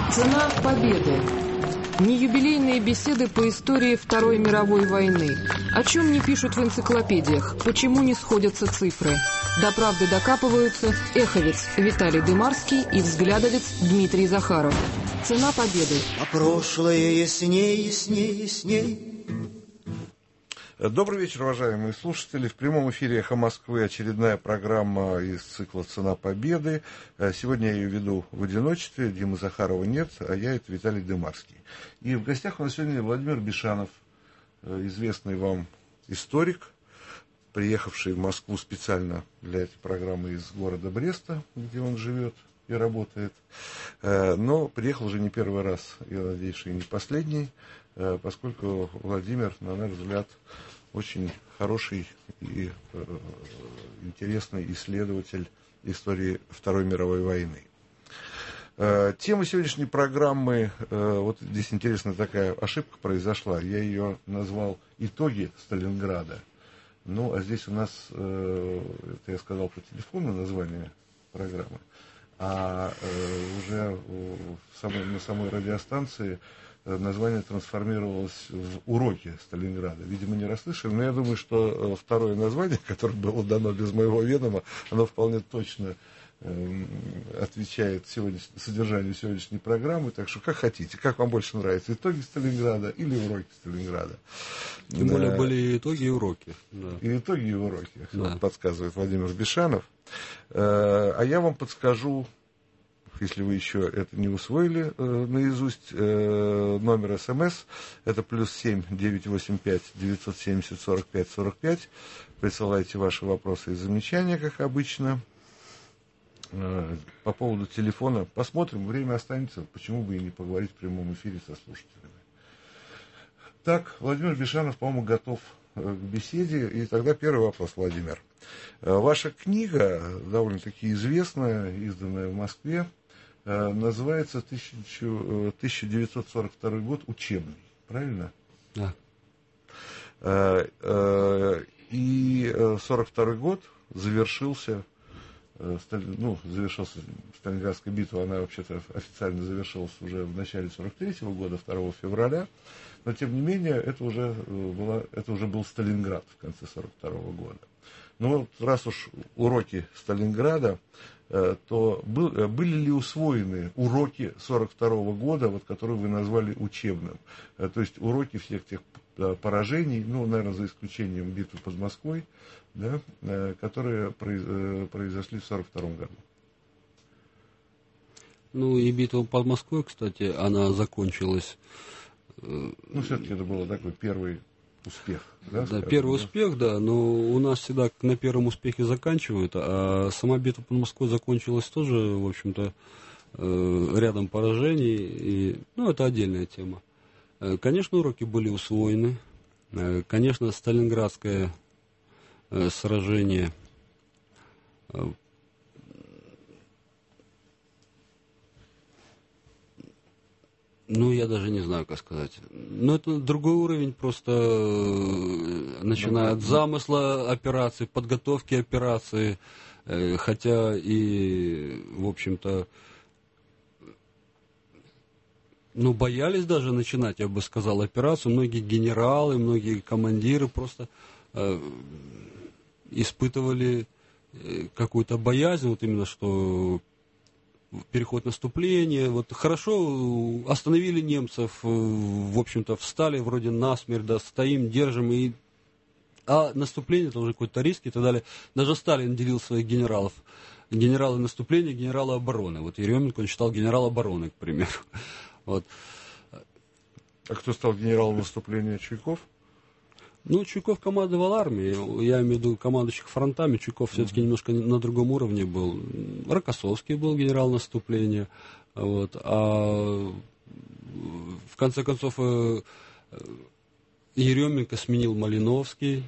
Цена победы. Не юбилейные беседы по истории Второй мировой войны. О чем не пишут в энциклопедиях, почему не сходятся цифры. До правды докапываются эховец Виталий Дымарский и взглядовец Дмитрий Захаров. Цена победы. А прошлое ясней, ясней, ясней. Добрый вечер, уважаемые слушатели. В прямом эфире «Эхо Москвы» очередная программа из цикла «Цена победы». Сегодня я ее веду в одиночестве. Димы Захарова нет, а я — это Виталий Дымарский. И в гостях у нас сегодня Владимир Бишанов, известный вам историк, приехавший в Москву специально для этой программы из города Бреста, где он живет и работает. Но приехал уже не первый раз, я надеюсь, и не последний, поскольку Владимир, на мой взгляд, очень хороший и интересный исследователь истории Второй мировой войны. Тема сегодняшней программы, вот здесь интересная такая ошибка произошла, я ее назвал «Итоги Сталинграда». Ну, а здесь у нас, это я сказал по телефону название программы, а уже на самой радиостанции название трансформировалось в «Уроки Сталинграда». Видимо, не расслышали, но я думаю, что второе название, которое было дано без моего ведома, оно вполне точно отвечает содержанию сегодняшней программы. Так что, как хотите, как вам больше нравится, «Итоги Сталинграда» или «Уроки Сталинграда». Тем более были итоги и уроки. Да. И итоги, и уроки, да. Подсказывает Владимир Бишанов. А я вам подскажу, если вы еще это не усвоили наизусть, номер СМС, это +7 985 970 45 45. Присылайте ваши вопросы и замечания, как обычно. По поводу телефона посмотрим, время останется, почему бы и не поговорить в прямом эфире со слушателями. Так, Владимир Бишанов, по-моему, готов к беседе. И тогда первый вопрос, Владимир. Ваша книга, довольно-таки известная, изданная в Москве, называется 1942 год учебный, правильно? Да. И 1942 год завершился Сталинградская битва, она вообще-то официально завершилась уже в начале 1943 года, 2 февраля, но тем не менее это уже был Сталинград в конце 1942 года. Но вот раз уж уроки Сталинграда, то были ли усвоены уроки 1942 года, вот, которые вы назвали учебным? То есть уроки всех тех поражений, наверное, за исключением битвы под Москвой, да, которые произошли в 1942 году. И битва под Москвой, кстати, она закончилась. Все-таки это был такой первый успех. Да, первый успех, да, но у нас всегда на первом успехе заканчивают, а сама битва под Москвой закончилась тоже, в общем-то, рядом поражений, и, это отдельная тема. Конечно, уроки были усвоены, конечно, Сталинградское сражение я даже не знаю, как сказать. Это другой уровень, просто начиная от замысла операции, подготовки операции, хотя и, в общем-то, боялись даже начинать, я бы сказал, операцию. Многие генералы, многие командиры просто испытывали какую-то боязнь, вот именно что переход наступления, хорошо остановили немцев, в общем-то, встали вроде насмерть, да, стоим, держим, а наступление это уже какой-то риск и так далее. Даже Сталин делил своих генералов. Генералы наступления, генералы обороны. Вот Еременко, он считал генерал обороны, к примеру. Вот. А кто стал генералом наступления? Чуйков? Чуйков командовал армией, я имею в виду командующих фронтами, Чуйков все-таки немножко на другом уровне был. Рокоссовский был генерал наступления, а в конце концов Еременко сменил Малиновский.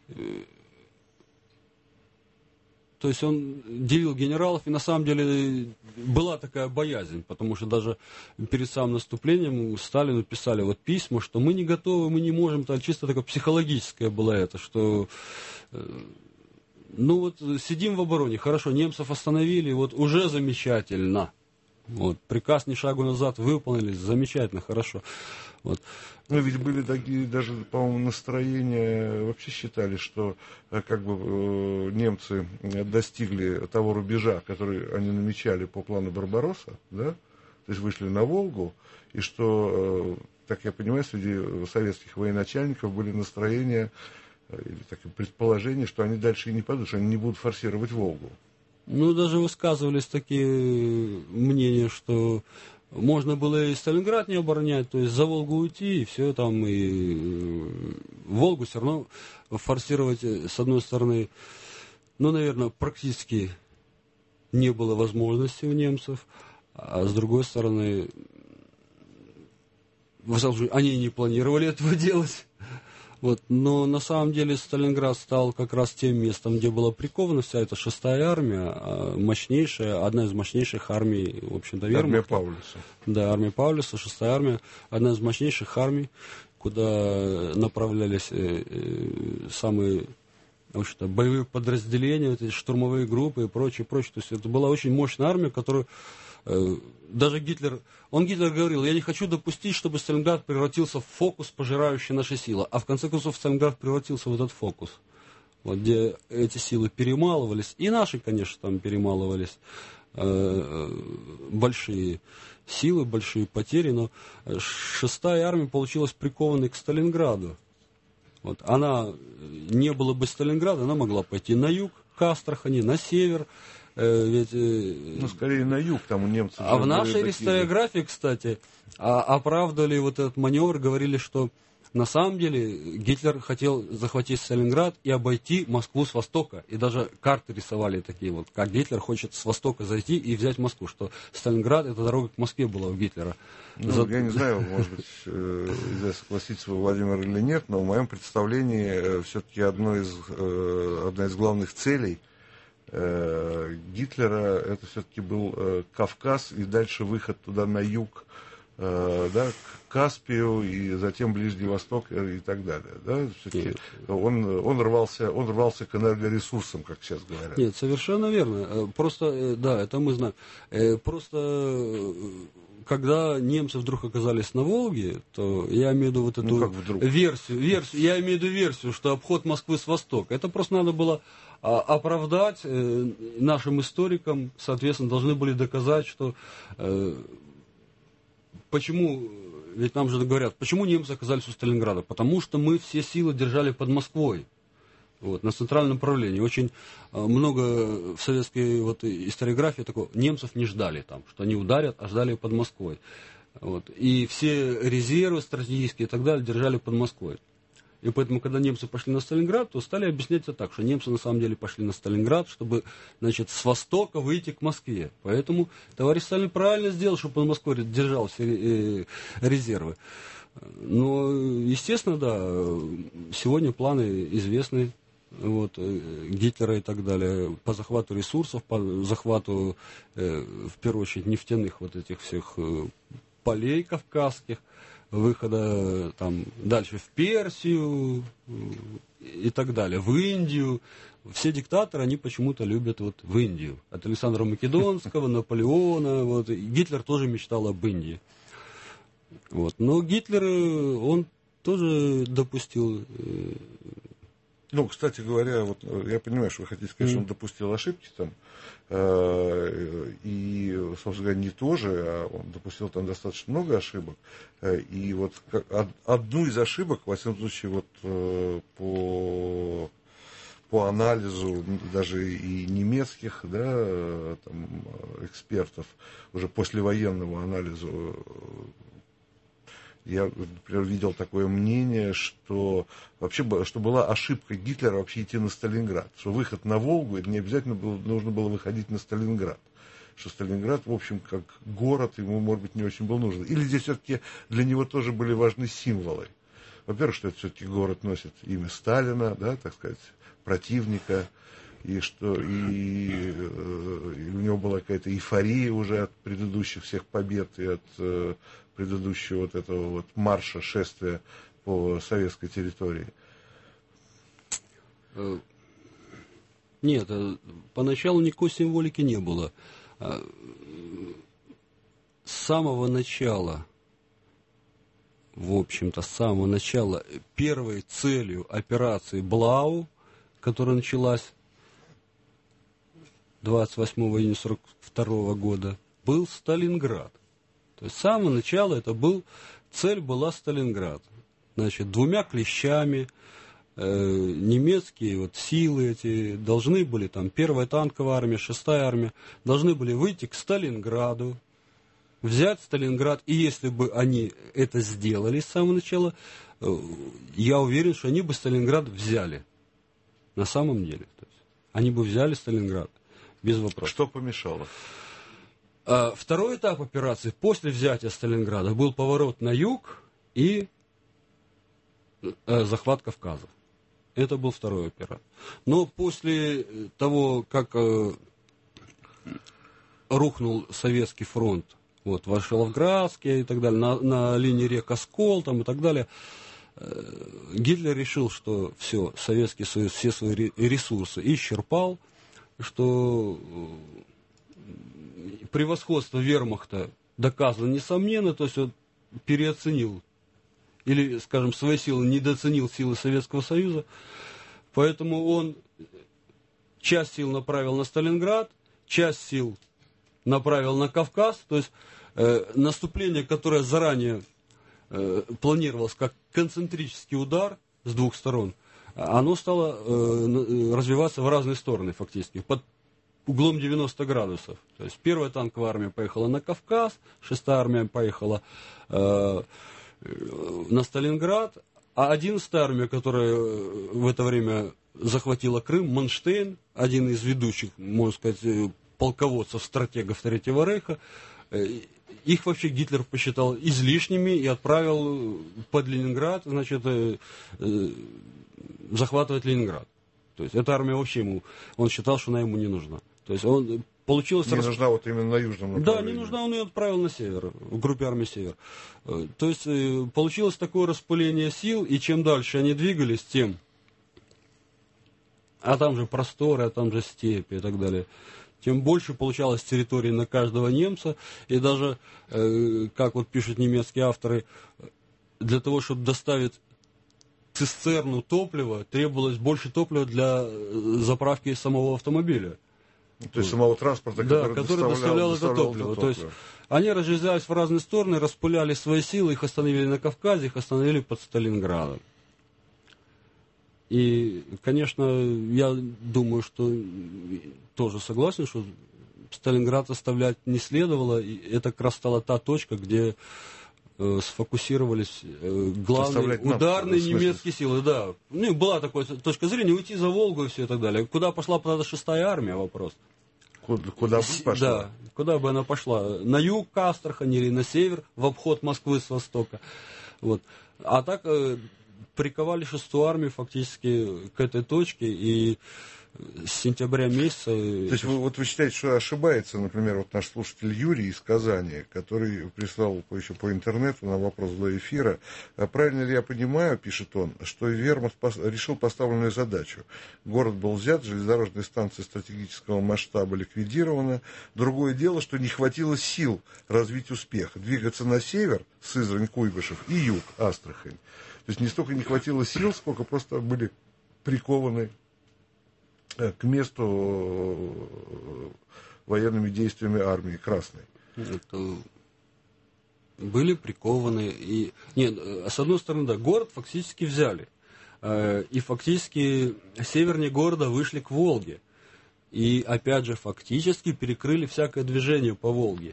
То есть он делил генералов, и на самом деле была такая боязнь, потому что даже перед самым наступлением Сталину писали письма, что мы не готовы, мы не можем, чисто такое психологическое было это, что сидим в обороне, хорошо, немцев остановили, уже замечательно. Вот. Приказ ни шагу назад выполнили, замечательно, хорошо. Вот. Ну, ведь были такие даже, по-моему, настроения, вообще считали, что как бы немцы достигли того рубежа, который они намечали по плану Барбаросса, да, то есть вышли на Волгу, и что, так я понимаю, среди советских военачальников были настроения или такие предположения, что они дальше и не пойдут, что они не будут форсировать Волгу. Ну, даже высказывались такие мнения, что можно было и Сталинград не оборонять, то есть за Волгу уйти, и все там, и Волгу все равно форсировать, с одной стороны, ну, наверное, практически не было возможности у немцев, а с другой стороны, они не планировали этого делать. Вот. Но на самом деле Сталинград стал как раз тем местом, где была прикована вся эта 6-я армия, мощнейшая, одна из мощнейших армий, в общем-то, вермахта. Армия Паулюса. Да, армия Паулюса, 6-я армия, одна из мощнейших армий, куда направлялись самые, в общем-то, боевые подразделения, эти штурмовые группы и прочее, прочее. То есть это была очень мощная армия, которую даже Гитлер говорил, я не хочу допустить, чтобы Сталинград превратился в фокус, пожирающий наши силы. А в конце концов Сталинград превратился в этот фокус, вот, где эти силы перемалывались. И наши, конечно, там перемалывались. Большие силы, большие потери. Но 6-я армия получилась прикованной к Сталинграду. Вот, она не было бы Сталинграда, она могла пойти на юг, к Астрахани, на север. Ведь, ну, скорее на юг, там у немцев. А в нашей историографии, кстати, оправдывали вот этот маневр, говорили, что на самом деле Гитлер хотел захватить Сталинград и обойти Москву с востока. И даже карты рисовали такие вот, как Гитлер хочет с востока зайти и взять Москву, что Сталинград, эта дорога к Москве была у Гитлера. Ну, я не знаю, может быть, согласится Владимир или нет, но в моем представлении все-таки одна из главных целей Гитлера это все-таки был Кавказ и дальше выход туда на юг, да, к Каспию и затем Ближний Восток и так далее. Да? Все-таки он рвался к энергоресурсам, как сейчас говорят. Нет, совершенно верно. Просто, да, это мы знаем. Просто когда немцы вдруг оказались на Волге, то я имею в виду вот эту версию, я имею в виду версию, что обход Москвы с востока. Это просто надо было оправдать нашим историкам, соответственно, должны были доказать, что почему, ведь нам же говорят, почему немцы оказались у Сталинграда? Потому что мы все силы держали под Москвой, вот, на центральном направлении. Очень много в советской вот, историографии такого, немцев не ждали там, что они ударят, а ждали под Москвой. Вот. И все резервы стратегические и так далее держали под Москвой. И поэтому, когда немцы пошли на Сталинград, то стали объяснять это так, что немцы на самом деле пошли на Сталинград, чтобы, значит, с востока выйти к Москве. Поэтому товарищ Сталин правильно сделал, чтобы под Москвой держал все резервы. Но, естественно, да, сегодня планы известны, вот, Гитлера и так далее, по захвату ресурсов, по захвату, в первую очередь, нефтяных вот этих всех полей кавказских, выхода там дальше в Персию и так далее, в Индию. Все диктаторы, они почему-то любят вот в Индию. От Александра Македонского, Наполеона, вот. Гитлер тоже мечтал об Индии. Вот. Но Гитлер, он тоже допустил... Ну, кстати говоря, вот я понимаю, что вы хотите сказать, что он допустил ошибки там, и, собственно говоря, не тоже, а он допустил там достаточно много ошибок. И вот одну из ошибок, во всяком случае, вот по анализу даже и немецких, да, там, экспертов, уже послевоенного анализа, я, например, видел такое мнение, что вообще что была ошибка Гитлера вообще идти на Сталинград. Что выход на Волгу, это не обязательно нужно было выходить на Сталинград. Что Сталинград, в общем, как город, ему, может быть, не очень был нужен. Или здесь все-таки для него тоже были важны символы. Во-первых, что это все-таки город носит имя Сталина, да, так сказать, противника. И что и у него была какая-то эйфория уже от предыдущих всех побед и от предыдущего вот этого вот марша, шествия по советской территории. Нет, поначалу никакой символики не было. с самого начала, в общем-то, с самого начала, первой целью операции Блау, которая началась 28 июня 1942 года, был Сталинград. То есть с самого начала цель была Сталинград. Значит, двумя клещами немецкие силы эти должны были, там, 1-я танковая армия, 6-я армия, должны были выйти к Сталинграду, взять Сталинград, и если бы они это сделали с самого начала, я уверен, что они бы Сталинград взяли. На самом деле. То есть, они бы взяли Сталинград. Без вопросов. Что помешало? Второй этап операции после взятия Сталинграда был поворот на юг и захват Кавказа. Это был второй операция. Но после того, как рухнул Советский фронт, Варшавоградский и так далее, на линии рек Оскол там, и так далее, Гитлер решил, что все, Советский Союз все свои ресурсы исчерпал, что превосходство вермахта доказано несомненно, то есть он переоценил или, скажем, свои силы недооценил силы Советского Союза, поэтому он часть сил направил на Сталинград, часть сил направил на Кавказ, то есть наступление, которое заранее планировалось как концентрический удар с двух сторон, оно стало развиваться в разные стороны фактически, под углом 90 градусов. То есть 1-я танковая армия поехала на Кавказ, 6-я армия поехала на Сталинград, а 11-я армия, которая в это время захватила Крым, Манштейн, один из ведущих, можно сказать, полководцев, стратегов Третьего Рейха, их вообще Гитлер посчитал излишними и отправил под Ленинград, значит, захватывать Ленинград. То есть эта армия вообще он считал, что она ему не нужна. То есть получилось... Не нужна именно на южном направлении. Да, не нужна, он ее отправил на север, в группе армии «Север». То есть получилось такое распыление сил, и чем дальше они двигались, тем... А там же просторы, а там же степи и так далее. Тем больше получалось территории на каждого немца. И даже, как пишут немецкие авторы, для того, чтобы доставить цистерну топлива, требовалось больше топлива для заправки самого автомобиля. То есть самого транспорта, который доставлял это топливо. То есть они разъезжались в разные стороны, распыляли свои силы, их остановили на Кавказе, их остановили под Сталинградом. И, конечно, я думаю, что тоже согласен, что Сталинград оставлять не следовало. И это как раз стала та точка, где сфокусировались главные ударные немецкие силы. Да. Ну, была такая точка зрения, уйти за Волгу и все и так далее. Куда пошла тогда 6-я армия, вопрос. Куда бы пошла? Да, куда бы она пошла. На юг к Астрахани или на север, в обход Москвы с востока. А так приковали 6-ю армию фактически к этой точке, и с сентября месяца... То есть вы считаете, что ошибается, например, наш слушатель Юрий из Казани, который прислал еще по интернету на вопрос до эфира. Правильно ли я понимаю, пишет он, что вермахт решил поставленную задачу. Город был взят, железнодорожные станции стратегического масштаба ликвидированы. Другое дело, что не хватило сил развить успех. Двигаться на север, Сызрань, Куйбышев, и юг, Астрахань. То есть не столько не хватило сил, сколько просто были прикованы к месту военными действиями армии Красной. Были прикованы. Нет, с одной стороны, да, город фактически взяли. И фактически севернее города вышли к Волге. И опять же, фактически перекрыли всякое движение по Волге.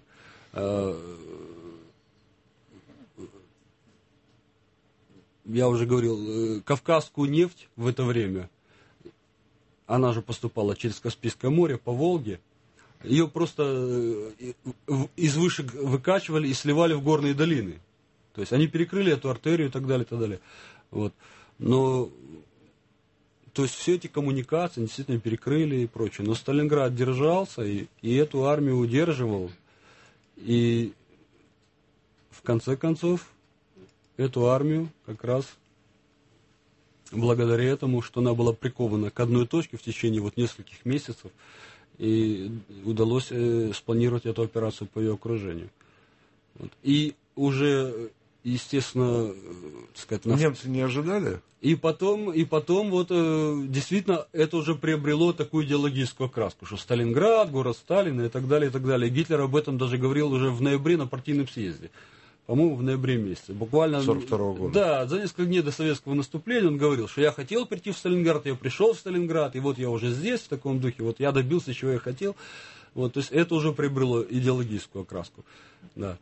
Я уже говорил, кавказскую нефть в это время, она же поступала через Каспийское море по Волге, ее просто из вышек выкачивали и сливали в горные долины. То есть они перекрыли эту артерию и так далее, и так далее. Но, то есть все эти коммуникации действительно перекрыли и прочее. Но Сталинград держался и эту армию удерживал. И в конце концов эту армию как раз благодаря этому, что она была прикована к одной точке в течение нескольких месяцев, и удалось спланировать эту операцию по ее окружению. Вот. И уже, естественно, так сказать, немцы не ожидали? И потом вот действительно это уже приобрело такую идеологическую окраску, что Сталинград, город Сталина и так далее, и так далее. Гитлер об этом даже говорил уже в ноябре на партийном съезде. По-моему, в ноябре месяце. Буквально... 42-го года. Да, за несколько дней до советского наступления он говорил, что я хотел прийти в Сталинград, я пришел в Сталинград, и вот я уже здесь, в таком духе, вот я добился, чего я хотел. Вот, то есть это уже приобрело идеологическую окраску. Да.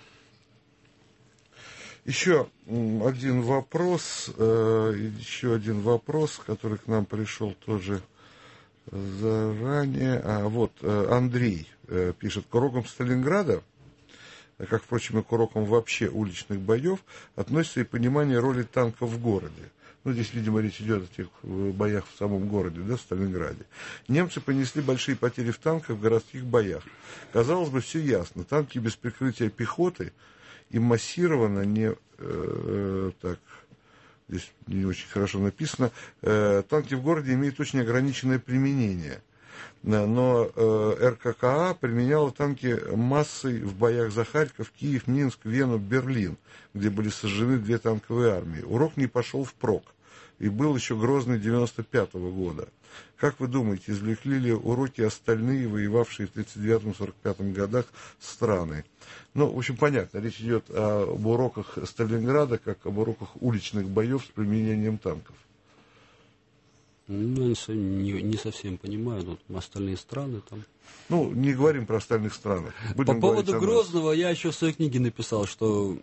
Еще один вопрос, который к нам пришел тоже заранее. Андрей пишет: к урокам Сталинграда, как, впрочем, и к урокам вообще уличных боев, относится и понимание роли танков в городе. Ну, здесь, видимо, речь идет о тех боях в самом городе, да, в Сталинграде. Немцы понесли большие потери в танках в городских боях. Казалось бы, все ясно. Танки без прикрытия пехоты и массированно здесь не очень хорошо написано, танки в городе имеют очень ограниченное применение. Но РККА применяла танки массой в боях за Харьков, Киев, Минск, Вену, Берлин, где были сожжены 2 танковые армии. Урок не пошел впрок. И был еще Грозный 95-го года. Как вы думаете, извлекли ли уроки остальные, воевавшие в 1939-1945 годах страны? Ну, в общем, понятно, речь идет об уроках Сталинграда, как об уроках уличных боев с применением танков. Ну, не совсем понимаю, но остальные страны там... Ну, не говорим про остальных стран. По поводу Грозного я еще в своей книге написал, что...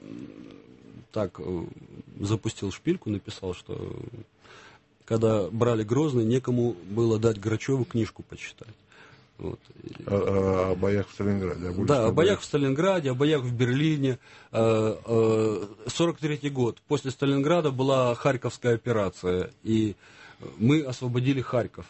запустил шпильку, написал, что когда брали Грозный, некому было дать Грачеву книжку почитать. Вот. О боях в Сталинграде. Да, о боях в Сталинграде, о боях в Берлине. 43-й год. После Сталинграда была Харьковская операция, и мы освободили Харьков.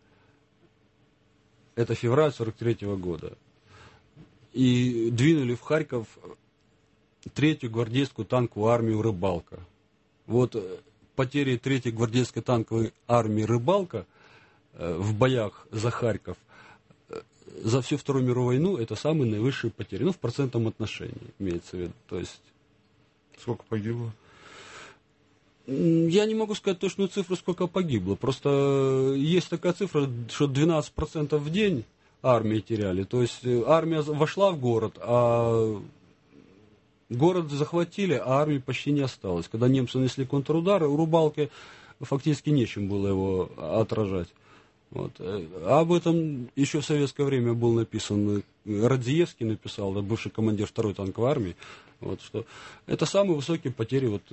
Это февраль 43-го года. И двинули в Харьков 3-ю гвардейскую танковую армию «Рыбалка». Вот потери 3-й гвардейской танковой армии «Рыбалка» в боях за Харьков за всю Вторую мировую войну это самые наивысшие потери. Ну, в процентном отношении имеется в виду. То есть... Сколько погибло? Я не могу сказать точную цифру, сколько погибло. Просто есть такая цифра, что 12% в день армии теряли. То есть армия вошла в город, а город захватили, а армии почти не осталось. Когда немцы нанесли контрудары, у Рыбалки фактически нечем было его отражать. Вот. Об этом еще в советское время был написан, Радзиевский написал, бывший командир 2-й танковой армии, вот, что это самые высокие потери вот,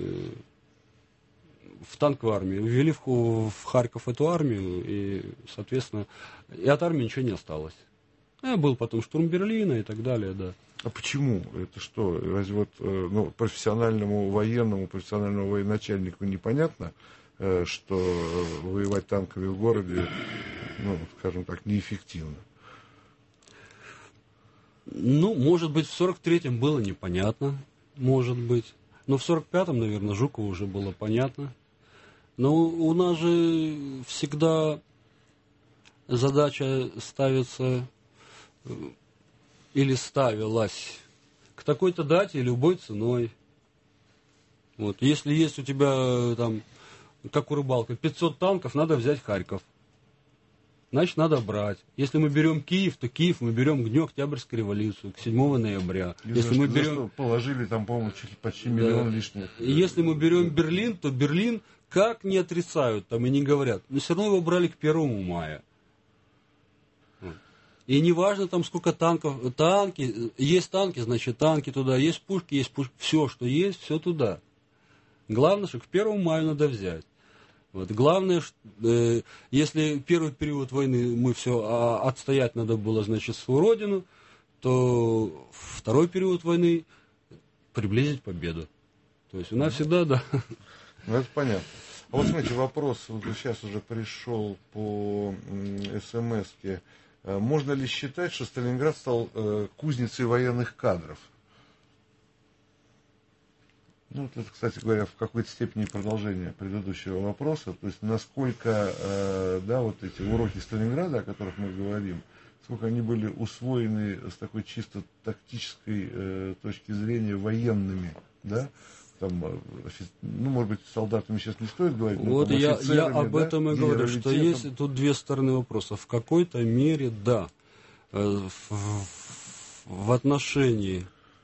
в танковой армии. Ввели в Харьков эту армию, и, соответственно, и от армии ничего не осталось. Был потом штурм Берлина и так далее, да. А почему? Это что, разве вот профессиональному военачальнику непонятно, что воевать танками в городе, ну, скажем так, неэффективно? Ну, может быть, в 43-м было непонятно, может быть. Но в 45-м, наверное, Жукову уже было понятно. Но у нас же всегда задача ставится или ставилась к такой-то дате любой ценой. Вот. Если есть у тебя, там, как у Рыбалки, 500 танков, надо взять Харьков. Значит, надо брать. Если мы берем Киев, то Киев мы берем к дню Октябрьской революции, к 7 ноября. Если мы берем... Положили там, по-моему, почти миллион лишних. Если мы берем Берлин, то Берлин как не отрицают там и не говорят, но все равно его брали к 1 мая. И не важно там сколько танков, есть танки, значит танки туда, есть пушки, все, что есть, все туда. Главное, что к 1 мая надо взять. Вот. Главное, если первый период войны мы все отстоять надо было, значит, свою родину, то второй период войны приблизить победу. То есть у нас всегда, да. Ну, это понятно. А вот смотрите, вопрос вот сейчас уже пришел по СМС-ке. Можно ли считать, что Сталинград стал кузницей военных кадров? Ну, вот это, кстати говоря, в какой-то степени продолжение предыдущего вопроса. То есть, насколько, да, вот эти уроки Сталинграда, о которых мы говорим, сколько они были усвоены с такой чисто тактической точки зрения военными, да? Там, ну, может быть, солдатами сейчас не стоит говорить, но вот там, я об да, этом и говорю, что есть тут две стороны вопроса. В какой-то мере, да, в отношении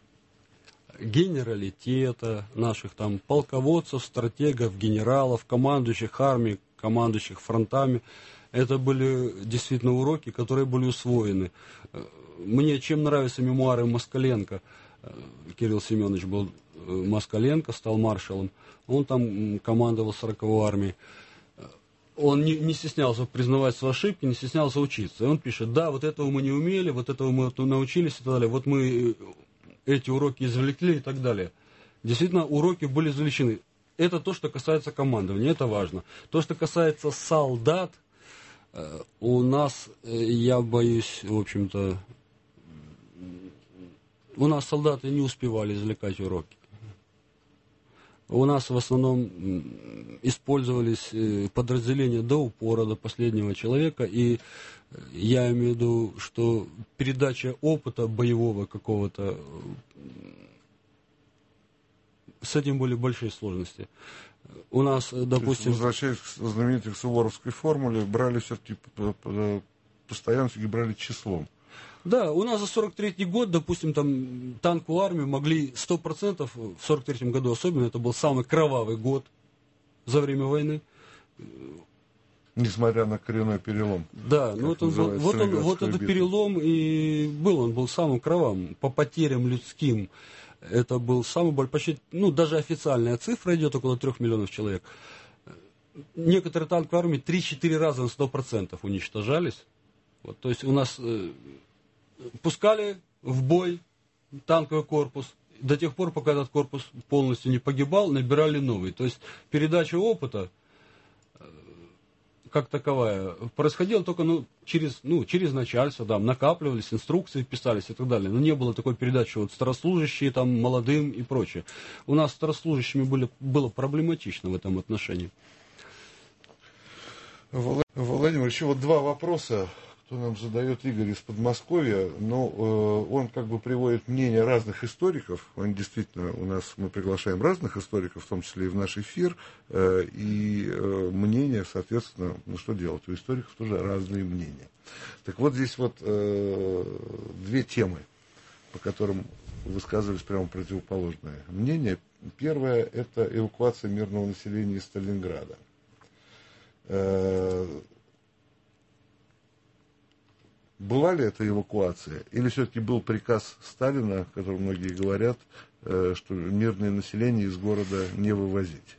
генералитета, наших там полководцев, стратегов, генералов, командующих армией, командующих фронтами, это были действительно уроки, которые были усвоены. Мне чем нравятся мемуары Москаленко. Кирилл Семенович был Москаленко, стал маршалом. Он там командовал 40-й армией. Он не стеснялся признавать свои ошибки, не стеснялся учиться. И он пишет, да, вот этого мы не умели, вот этого мы научились и так далее. Вот мы эти уроки извлекли и так далее. Действительно, уроки были извлечены. Это то, что касается командования, это важно. То, что касается солдат, у нас, я боюсь, в общем-то, у нас солдаты не успевали извлекать уроки. У нас в основном использовались подразделения до упора, до последнего человека, и я имею в виду, что передача опыта боевого какого-то, с этим были большие сложности. У нас, допустим... Возвращаясь к знаменитой суворовской формуле, брали все-таки постоянно брали числом. Да, у нас за 43-й год, допустим, там танковую армию могли 100%, в 43-м году особенно, это был самый кровавый год за время войны. Несмотря на коренной перелом. Да, ну вот этот перелом и был, он был самым кровавым, по потерям людским. Это был самый большой, почти, ну даже официальная цифра идет, около 3 миллионов человек. Некоторые танковые армии 3-4 раза на 100% уничтожались. Вот, то есть у нас... пускали в бой танковый корпус. До тех пор, пока этот корпус полностью не погибал, набирали новый. То есть передача опыта, как таковая, происходила только через начальство, да, накапливались, инструкции писались и так далее. Но не было такой передачи, вот старослужащие, там, молодым и прочее. У нас с старослужащими было проблематично в этом отношении. Владимир, еще вот два вопроса. Кто нам задает Игорь из Подмосковья, но он как бы приводит мнение разных историков. Он действительно, мы приглашаем разных историков, в том числе и в наш эфир, и мнение, соответственно, что делать? У историков тоже разные мнения. Так вот здесь вот две темы, по которым высказывались прямо противоположные мнения. Первое – это эвакуация мирного населения из Сталинграда. Была ли это эвакуация? Или все-таки был приказ Сталина, о котором многие говорят, что мирное население из города не вывозить?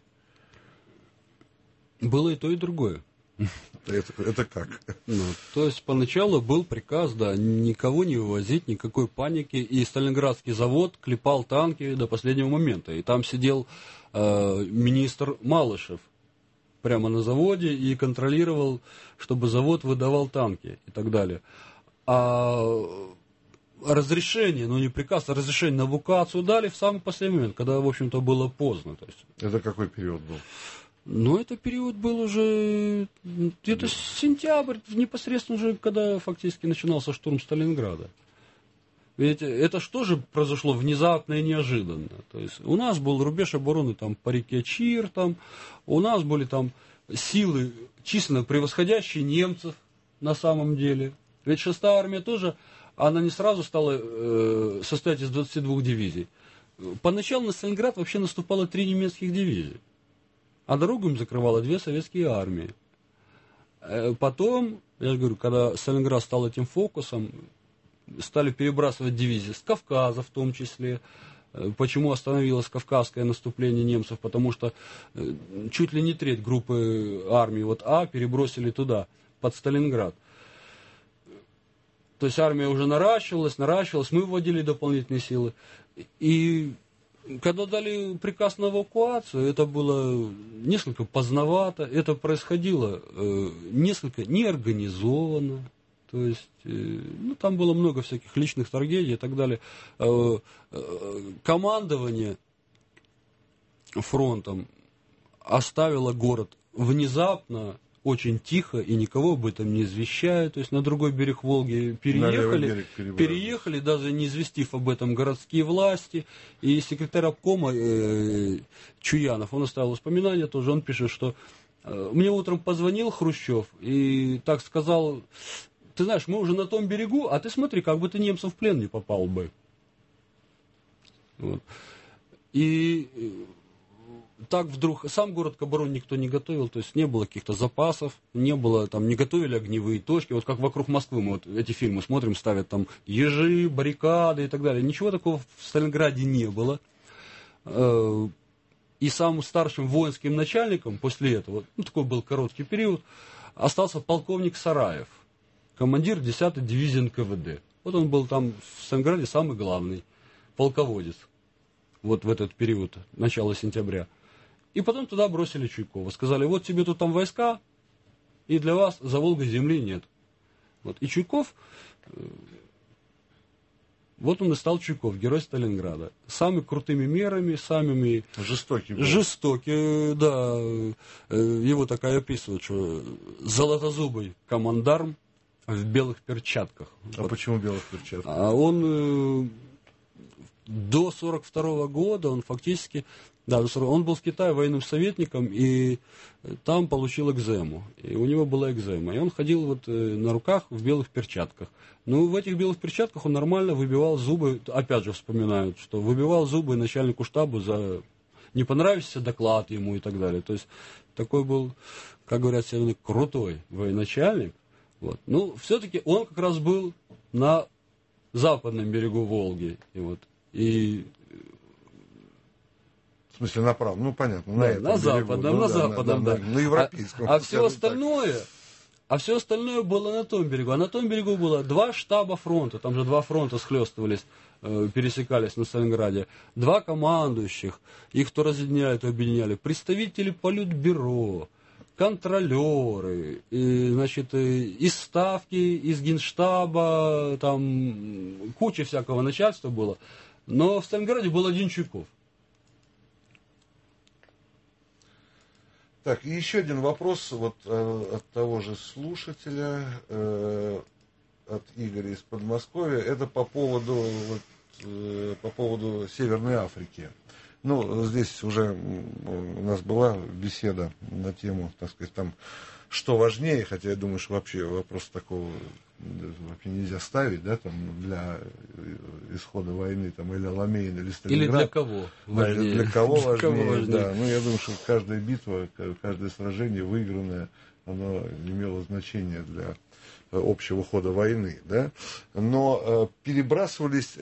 Было и то, и другое. Это как? То есть поначалу был приказ, да, никого не вывозить, никакой паники. И Сталинградский завод клепал танки до последнего момента. И там сидел министр Малышев прямо на заводе и контролировал, чтобы завод выдавал танки и так далее. А разрешение, не приказ, а разрешение на эвакуацию дали в самый последний момент, когда, в общем-то, было поздно. То есть, это какой период был? Это период был уже где-то сентябрь, непосредственно уже, когда фактически начинался штурм Сталинграда. Ведь это что же произошло внезапно и неожиданно? То есть у нас был рубеж обороны там, по реке Чир, там, у нас были там силы, численно превосходящие немцев на самом деле. Ведь 6-я армия тоже, она не сразу стала состоять из 22 дивизий. Поначалу на Сталинград вообще наступало 3 немецких дивизии, а дорогу им закрывало 2 советские армии. Потом, я же говорю, когда Сталинград стал этим фокусом, стали перебрасывать дивизии с Кавказа в том числе. Почему остановилось кавказское наступление немцев? Потому что чуть ли не треть группы армии перебросили туда, под Сталинград. То есть армия уже наращивалась, мы вводили дополнительные силы. И когда дали приказ на эвакуацию, это было несколько поздновато, это происходило несколько неорганизованно. То есть, там было много всяких личных трагедий и так далее. Командование фронтом оставило город внезапно, очень тихо и никого об этом не извещают. То есть на другой берег Волги переехали, даже не известив об этом городские власти. И секретарь обкома Чуянов, он оставил воспоминания тоже, он пишет, что мне утром позвонил Хрущев и так сказал: ты знаешь, мы уже на том берегу, а ты смотри, как бы ты немцам в плен не попал бы. Вот. И так вдруг сам город к обороне никто не готовил, то есть не было каких-то запасов, не было, там, не готовили огневые точки, вот как вокруг Москвы мы вот эти фильмы смотрим, ставят там ежи, баррикады и так далее. Ничего такого в Сталинграде не было. И самым старшим воинским начальником после этого, ну, такой был короткий период, остался полковник Сараев, командир 10-й дивизии НКВД. Вот он был там в Сталинграде самый главный полководец. Вот в этот период, начало сентября. И потом туда бросили Чуйкова. Сказали: вот тебе тут там войска, и для вас за Волгой земли нет. Вот. И Чуйков, вот он и стал Чуйков, герой Сталинграда. Самыми крутыми мерами, самыми... Жестокий, да. Его такая описывают, что золотозубый командарм в белых перчатках. А вот. Почему белых перчатках? А он до 1942 года, он фактически... Да, он был в Китае военным советником, и там получил экзему. И у него была экзема. И он ходил вот на руках в белых перчатках. Ну, в этих белых перчатках он нормально выбивал зубы. Опять же вспоминают, что выбивал зубы начальнику штаба за не понравившийся доклад ему и так далее. То есть такой был, как говорят сегодня, крутой военачальник. Вот. Ну, все-таки он как раз был на западном берегу Волги. И в смысле, направо, ну понятно, да, на западном, на западном, да. На европейском. А все остальное было на том берегу. А на том берегу было 2 штаба фронта, там же 2 фронта схлестывались, пересекались на Сталинграде, 2 командующих, их то разъединяли, то объединяли, представители политбюро, контролеры, и, значит, из Ставки, из Генштаба, там куча всякого начальства было. Но в Сталинграде был один Чуйков. Так, и еще один вопрос вот от того же слушателя, от Игоря из Подмосковья. Это по поводу Северной Африки. Ну, здесь уже у нас была беседа на тему, так сказать, там, что важнее, хотя я думаю, что вообще вопрос такого вообще нельзя ставить, да, там, для исхода войны, там, или Аламейн, или Сталинград. Или для кого важнее. Для кого важнее, да. Ну, я думаю, что каждая битва, каждое сражение выигранное, оно имело значение для общего хода войны, да. Но перебрасывались,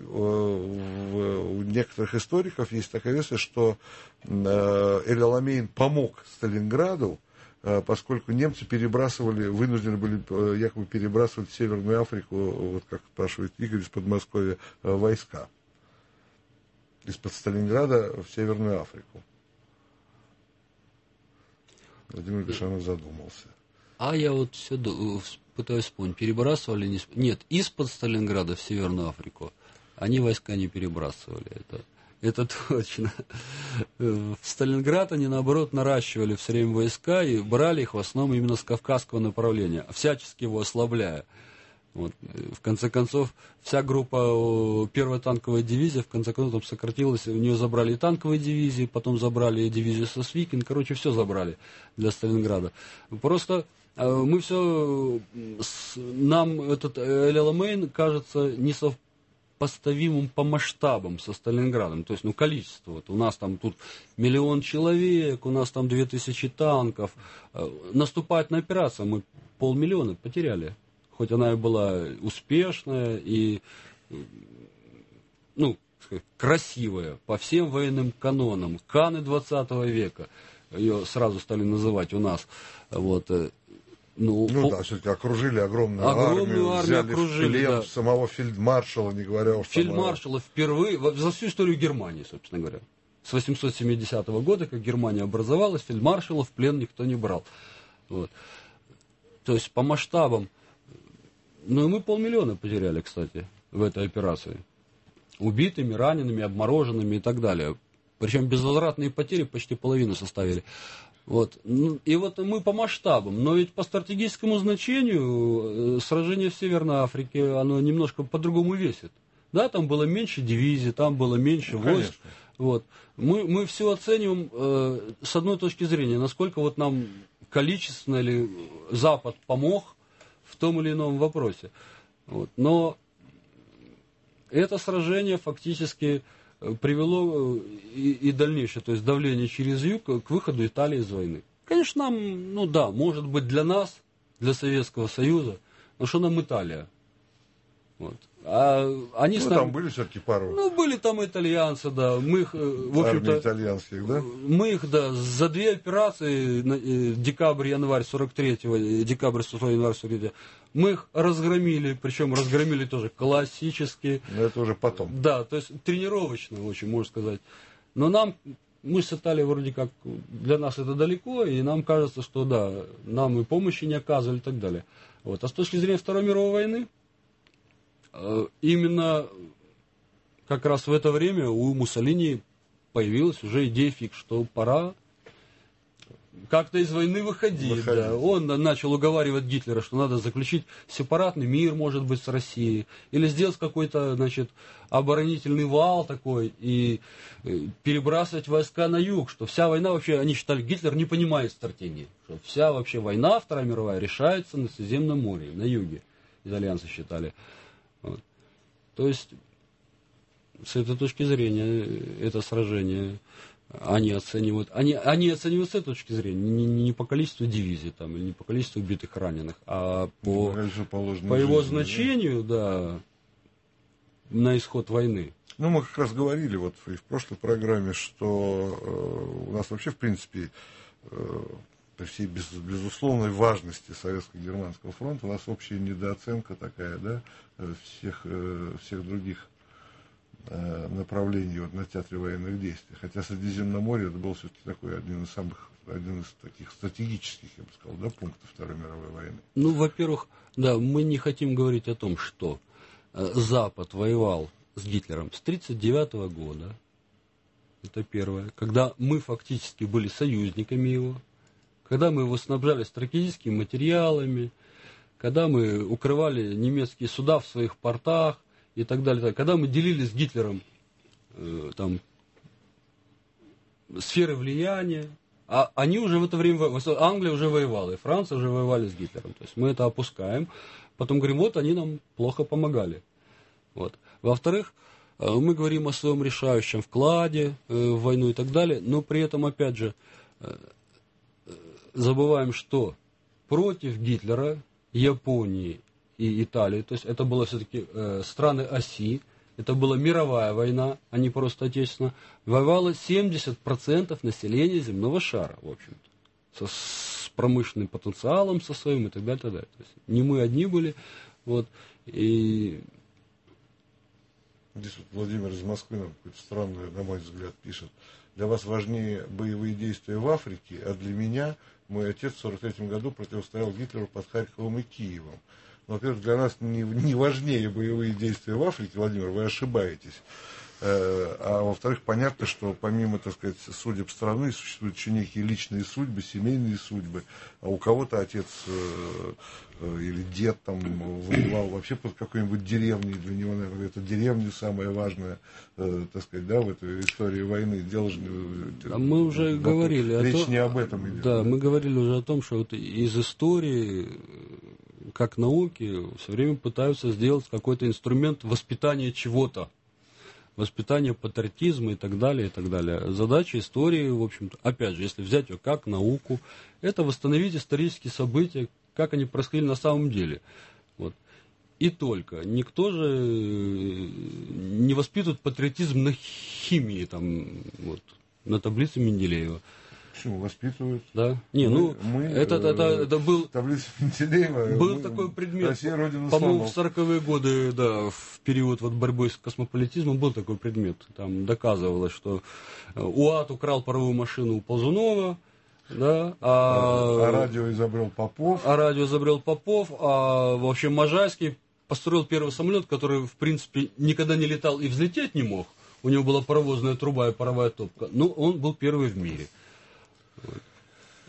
у некоторых историков есть такая версия, что Эль-Аламейн помог Сталинграду, поскольку немцы вынуждены были якобы перебрасывать в Северную Африку, вот как спрашивает Игорь из Подмосковья, войска из-под Сталинграда в Северную Африку. Владимир Гашанов задумался. А я вот все пытаюсь вспомнить, перебрасывали? Нет, из-под Сталинграда в Северную Африку они войска не перебрасывали. Это точно. В Сталинград они, наоборот, наращивали все время войска и брали их в основном именно с кавказского направления, всячески его ослабляя. Вот. В конце концов, вся группа, первая танковая дивизия, в конце концов, там сократилась, у нее забрали и танковые дивизии, потом забрали и дивизию Сосвикин, короче, все забрали для Сталинграда. Просто мы все, нам этот Эль-Аламейн кажется несовпоставимым по масштабам со Сталинградом, то есть, ну, количество. Вот у нас там тут 1 000 000 человек, у нас там 2000 танков. Наступать на операцию мы 500 000 потеряли. Хоть она и была успешная и, ну, красивая по всем военным канонам. Каны 20 века, ее сразу стали называть у нас. Вот. Ну да, все-таки окружили огромную армию, взяли окружили, в плен, да, самого фельдмаршала, не говоря уж. Фельдмаршала впервые, за всю историю Германии, собственно говоря. С 870 года, как Германия образовалась, фельдмаршала в плен никто не брал. Вот. То есть по масштабам. Ну и мы 500 000 потеряли, кстати, в этой операции. Убитыми, ранеными, обмороженными и так далее. Причем безвозвратные потери почти половину составили. Вот. И вот мы по масштабам, но ведь по стратегическому значению сражение в Северной Африке, оно немножко по-другому весит. Да, там было меньше дивизий, там было меньше войск. Вот. Мы все оцениваем с одной точки зрения, насколько вот нам количественно или Запад помог в том или ином вопросе. Вот. Но это сражение фактически привело и дальнейшее, то есть давление через юг к выходу Италии из войны. Конечно, нам, ну да, может быть для нас, для Советского Союза, но что нам Италия? Вот. А они ну, с нами... там были все-таки пару... Ну, были там итальянцы, да. Мы их, в общем-то... итальянских, да? Мы их, да, за две операции, декабрь-январь 43-го, декабрь-январь 43-го, мы их разгромили, причем разгромили тоже классически. Но это уже потом. Да, то есть тренировочно очень, можно сказать. Но мы с Италией вроде как, для нас это далеко, и нам кажется, что да, нам и помощи не оказывали и так далее. Вот. А с точки зрения Второй мировой войны, именно как раз в это время у Муссолини появилась уже идея фикс, что пора как-то из войны выходить. Да. Он начал уговаривать Гитлера, что надо заключить сепаратный мир, может быть, с Россией, или сделать какой-то, значит, оборонительный вал такой и перебрасывать войска на юг, что вся война вообще, они считали, Гитлер не понимает стратегии, что вся вообще война, Вторая мировая, решается на Средиземном море, на юге, итальянцы считали. Вот. То есть, с этой точки зрения, это сражение они оценивают. Они оценивают с этой точки зрения не по количеству дивизий там, или не по количеству убитых раненых, а по его значению, да, на исход войны. Ну, мы как раз говорили вот и в прошлой программе, что у нас вообще, в принципе, при всей безусловной важности Советско-Германского фронта, у нас общая недооценка такая, да, всех других направлений вот, на театре военных действий. Хотя Средиземноморье это был все-таки такой один из таких стратегических, я бы сказал, да, пунктов Второй мировой войны. Ну, во-первых, да, мы не хотим говорить о том, что Запад воевал с Гитлером с 1939 года. Это первое. Когда мы фактически были союзниками его, когда мы его снабжали стратегическими материалами, когда мы укрывали немецкие суда в своих портах и так далее. Когда мы делили с Гитлером там, сферы влияния, а они уже в это время, Англия уже воевала, и Франция уже воевали с Гитлером. То есть мы это опускаем, потом говорим, вот они нам плохо помогали. Вот. Во-вторых, мы говорим о своем решающем вкладе в войну и так далее, но при этом, опять же, забываем, что против Гитлера, Японии и Италии, то есть это было все-таки страны оси, это была мировая война, а не просто отечественная, воевало 70% населения земного шара, в общем-то, с промышленным потенциалом со своим и так далее, так далее. То есть не мы одни были, вот, и... Здесь вот Владимир из Москвы нам какое-то странное, на мой взгляд, пишет. Для вас важнее боевые действия в Африке, а для меня мой отец в 1943 году противостоял Гитлеру под Харьковом и Киевом. Но, во-первых, для нас не важнее боевые действия в Африке, Владимир, вы ошибаетесь. А во-вторых, понятно, что помимо, так сказать, судеб страны существуют еще некие личные судьбы, семейные судьбы. А у кого-то отец или дед там воевал вообще под какой-нибудь деревней. Для него, наверное, это деревня самая важная, так сказать, да, в этой истории войны. Дело же, мы уже говорили о том, речь не об этом идет. Да, мы говорили уже о том, что вот из истории, как науки, все время пытаются сделать какой-то инструмент воспитания чего-то. Воспитание патриотизма и так далее, и так далее. Задача истории, в общем-то, опять же, если взять ее как науку, это восстановить исторические события, как они происходили на самом деле. Вот. И только. Никто же не воспитывает патриотизм на химии, там, вот, на таблице Менделеева. Почему? Воспитывают. Да? Не, это был... Таблица Менделеева. Был такой предмет. Россия, Родина по-моему, слонов. в 40-е годы, да, в период вот борьбы с космополитизмом был такой предмет. Там доказывалось, что УАТ украл паровую машину у Ползунова, да, а радио изобрел Попов. А в общем, Можайский построил первый самолет, который, в принципе, никогда не летал и взлететь не мог. У него была паровозная труба и паровая топка. Но он был первый в мире.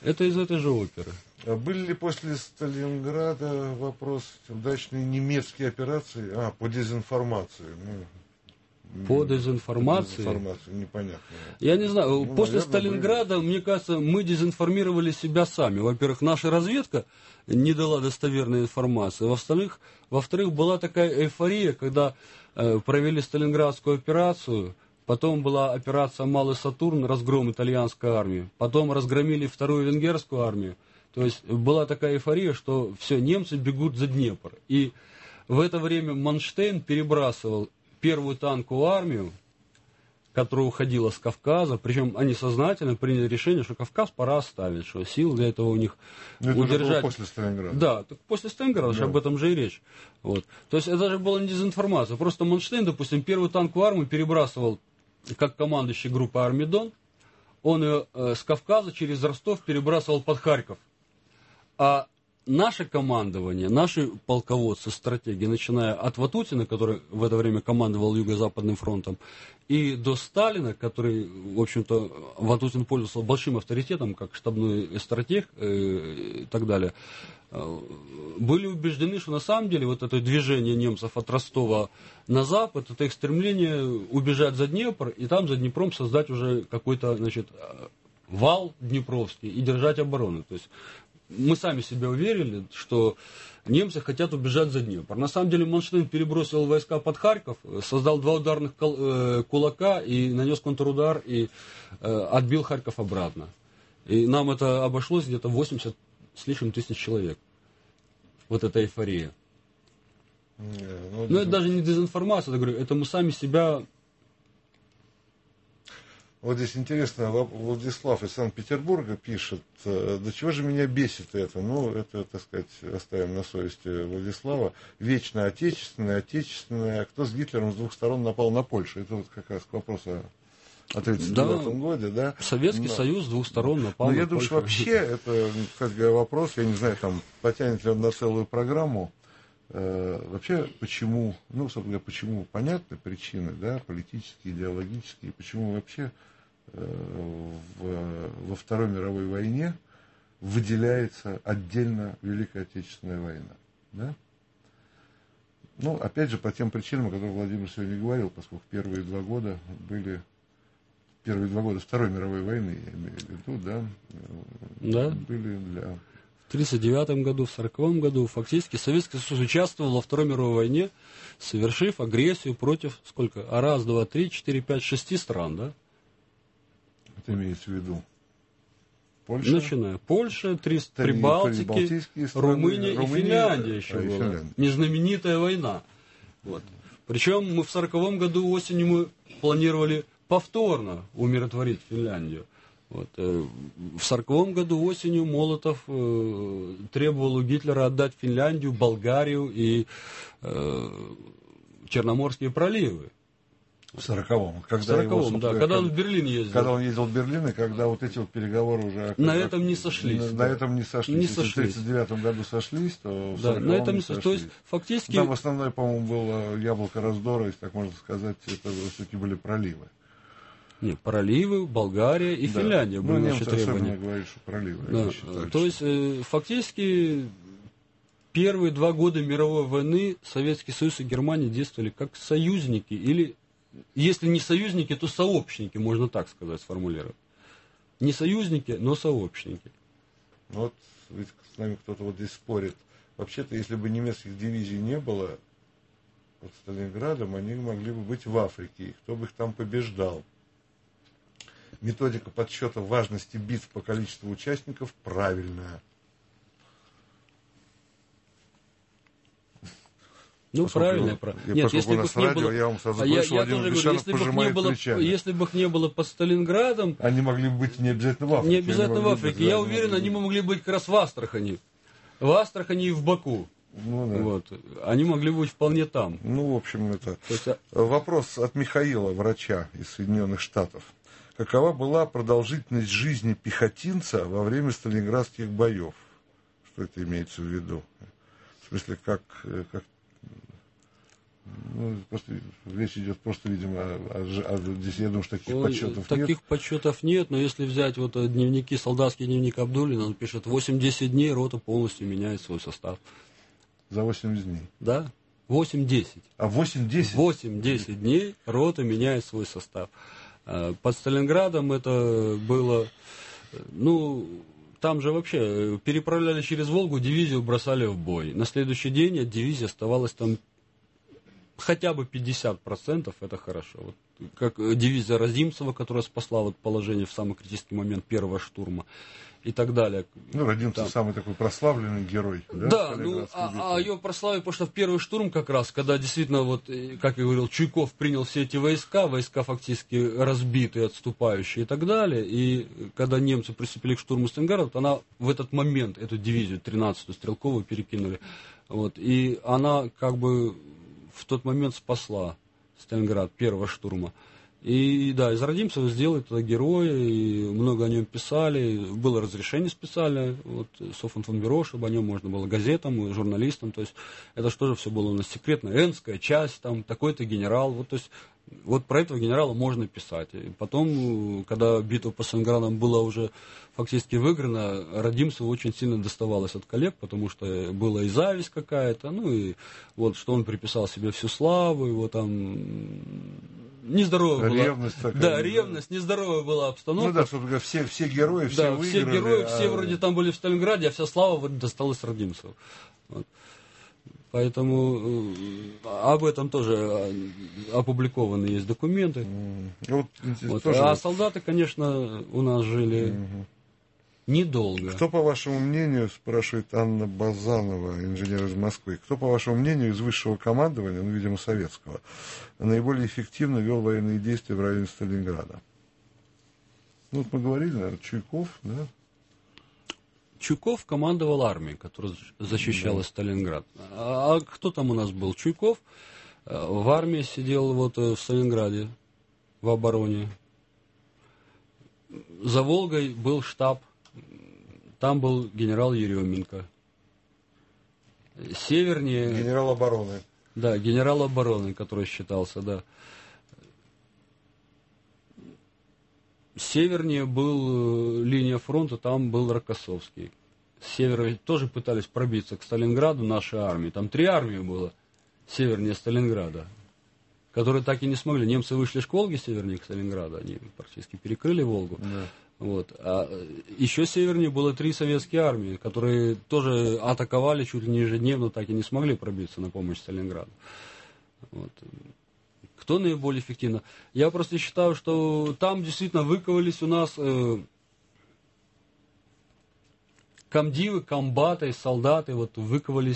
Это из этой же оперы. А были ли после Сталинграда, вопрос, удачные немецкие операции по дезинформации? По дезинформации? Дезинформацию, непонятно. Я не знаю, после наверное, Сталинграда, мне кажется, мы дезинформировали себя сами. Во-первых, наша разведка не дала достоверной информации. Во-вторых, была такая эйфория, когда провели Сталинградскую операцию, потом была операция «Малый Сатурн», разгром итальянской армии, потом разгромили вторую венгерскую армию. То есть была такая эйфория, что все, немцы бегут за Днепр. И в это время Манштейн перебрасывал первую танковую армию, которая уходила с Кавказа, причем они сознательно приняли решение, что Кавказ пора оставить, что сил для этого у них удержать. Это было после Сталинграда. Да, так после Сталинграда, об этом же и речь. Вот. То есть это же была не дезинформация. Просто Манштейн, допустим, первую танковую армию перебрасывал как командующий группы армии Дон, он ее с Кавказа через Ростов перебрасывал под Харьков. А наше командование, наши полководцы, стратеги, начиная от Ватутина, который в это время командовал Юго-Западным фронтом, и до Сталина, который, в общем-то, Ватутин пользовался большим авторитетом, как штабной стратег и так далее, были убеждены, что на самом деле вот это движение немцев от Ростова на запад, это их стремление убежать за Днепр и там за Днепром создать уже какой-то, значит, вал Днепровский и держать оборону. То есть мы сами себя уверили, что немцы хотят убежать за Днепр. На самом деле Манштейн перебросил войска под Харьков, создал 2 ударных кулака и нанес контрудар и отбил Харьков обратно. И нам это обошлось где-то 80 с лишним тысяч человек. Вот эта эйфория. Но это даже не дезинформация, я говорю, это мы сами себя... Вот здесь интересно, Владислав из Санкт-Петербурга пишет, до чего же меня бесит это? Ну, это, так сказать, оставим на совести Владислава. Вечно отечественное, отечественное. Кто с Гитлером с 2 сторон напал на Польшу? Это вот как раз к вопросу о 1939 году, да? Советский Союз с 2 сторон напал на Польшу. Я думаю, что вообще это, кстати говоря, вопрос, я не знаю, там, потянет ли он на целую программу. Вообще, почему, ну, собственно говоря, почему понятны причины, да, политические, идеологические, почему вообще во Второй мировой войне выделяется отдельно Великая Отечественная война, да? Ну, опять же, по тем причинам, о которых Владимир сегодня говорил, поскольку первые 2 года Второй мировой войны, я имею в виду, да, были для... В 1939 году, в 1940 году фактически Советский Союз участвовал во Второй мировой войне, совершив агрессию против, сколько? 1, 2, 3, 4, 5, 6 стран, да? Это имеется в виду Польша? Начиная. Польша, 3 Прибалтики, Румыния и Финляндия еще была. Незнаменитая война. Вот. Причем мы в 1940 году осенью мы планировали повторно умиротворить Финляндию. Вот. В 1940 году осенью Молотов требовал у Гитлера отдать Финляндию, Болгарию и Черноморские проливы. В 40-м. Когда он в Берлин ездил. Когда он ездил в Берлин, и когда вот эти вот переговоры уже... На этом не сошлись. На этом не сошлись. Если в 1939 году сошлись, то в 40-м на этом не сошлись. То есть, фактически... Там основное, по-моему, было яблоко раздора, если так можно сказать, это все-таки были проливы. Нет, проливы, Болгария и Финляндия были наши требования. Говорят, что проливы. Да. Считаю, то есть, фактически, первые 2 года мировой войны Советский Союз и Германия действовали как союзники, или, если не союзники, то сообщники, можно так сказать, сформулировать. Не союзники, но сообщники. Вот, ведь с нами кто-то вот здесь спорит. Вообще-то, если бы немецких дивизий не было под Сталинградом, они могли бы быть в Африке, и кто бы их там побеждал. Методика подсчета важности битв по количеству участников правильная. Ну, правильно. Нет, если бы их не было... Я вам сразу говорю, что Владимир Бешанов пожимает плечами. Если бы их не было под Сталинградом... Они могли бы быть не обязательно в Африке. Не обязательно в Африке. Я уверен, они могли быть как раз в Астрахани. В Астрахани и в Баку. Ну, да. Вот. Они могли быть вполне там. Ну, в общем, это... Вопрос от Михаила, врача из Соединенных Штатов. Какова была продолжительность жизни пехотинца во время сталинградских боев? Что это имеется в виду? В смысле, как Ну, просто речь идет просто, видимо, здесь, я думаю, что таких подсчетов нет. Таких подсчетов нет, но если взять вот дневники, солдатский дневник Абдуллина, он пишет, 8-10 дней рота полностью меняет свой состав. За 80 дней? Да, 8-10. А 8-10? 8-10 дней рота меняет свой состав. Под Сталинградом это было, ну, там же вообще переправляли через Волгу, дивизию бросали в бой. На следующий день от дивизии оставалось там хотя бы 50%, это хорошо. Вот, как дивизия Разимцева, которая спасла вот положение в самый критический момент первого штурма и так далее. Ну, Разимцев самый такой прославленный герой. Да, ну, ее прославили, потому что в первый штурм как раз, когда действительно, вот, как я говорил, Чуйков принял все эти войска фактически разбитые, отступающие и так далее, и когда немцы приступили к штурму Сталинграда, вот она в этот момент, эту дивизию 13-ю стрелковую перекинули, вот, и она как бы в тот момент спасла Сталинград первого штурма. И да, из Родимцева сделали это героя, и много о нем писали. Было разрешение специальное, вот, Софон фон Бюро, чтобы о нем можно было газетам, журналистам. То есть это что же все было у нас секретно. Энская часть, там такой-то генерал. Вот, то есть, вот про этого генерала можно писать. И потом, когда битва по Сталинградам была уже фактически выиграна, Родимцеву очень сильно доставалось от коллег, потому что была и зависть какая-то, ну и вот что он приписал себе всю славу, его там нездоровая была. Ревность такая. Да, ревность, нездоровая была обстановка. Ну да, чтобы все герои, все да, выиграли. Все герои, все вроде там были в Сталинграде, а вся слава вот досталась Родимцеву. Вот. Поэтому об этом тоже опубликованы есть документы. Вот. А солдаты, конечно, у нас жили недолго. Кто, по вашему мнению, спрашивает Анна Базанова, инженер из Москвы, кто, по вашему мнению, из высшего командования, ну, видимо, советского, наиболее эффективно вел военные действия в районе Сталинграда? Ну, вот мы говорили, наверное, Чуйков, да? Чуйков командовал армией, которая защищала Сталинград. А кто там у нас был? Чуйков в армии сидел вот в Сталинграде, в обороне. За Волгой был штаб, там был генерал Еременко. Севернее... Генерал обороны. Да, генерал обороны, который считался, да. Севернее был линия фронта, там был Рокоссовский. С севера тоже пытались пробиться к Сталинграду нашей армии. Там 3 армии было севернее Сталинграда, которые так и не смогли. Немцы вышли к Волге севернее к Сталинграду, они практически перекрыли Волгу. Да. Вот. А еще севернее было 3 советские армии, которые тоже атаковали чуть ли не ежедневно, так и не смогли пробиться на помощь Сталинграду. Вот. Кто наиболее эффективно? Я просто считаю, что там действительно выковались у нас комдивы, комбаты, солдаты, вот выковались